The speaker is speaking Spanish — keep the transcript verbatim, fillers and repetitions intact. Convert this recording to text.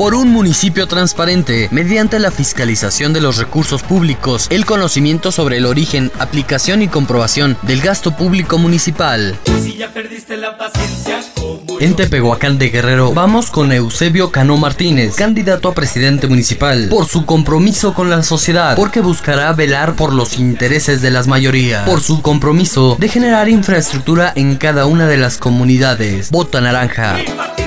por un municipio transparente, mediante la fiscalización de los recursos públicos, el conocimiento sobre el origen, aplicación y comprobación del gasto público municipal. Si ya perdiste la paciencia, como En Tepehuacán de Guerrero, vamos con Eusebio Cano Martínez, candidato a presidente municipal, por su compromiso con la sociedad, porque buscará velar por los intereses de las mayorías, por su compromiso de generar infraestructura en cada una de las comunidades. Vota naranja.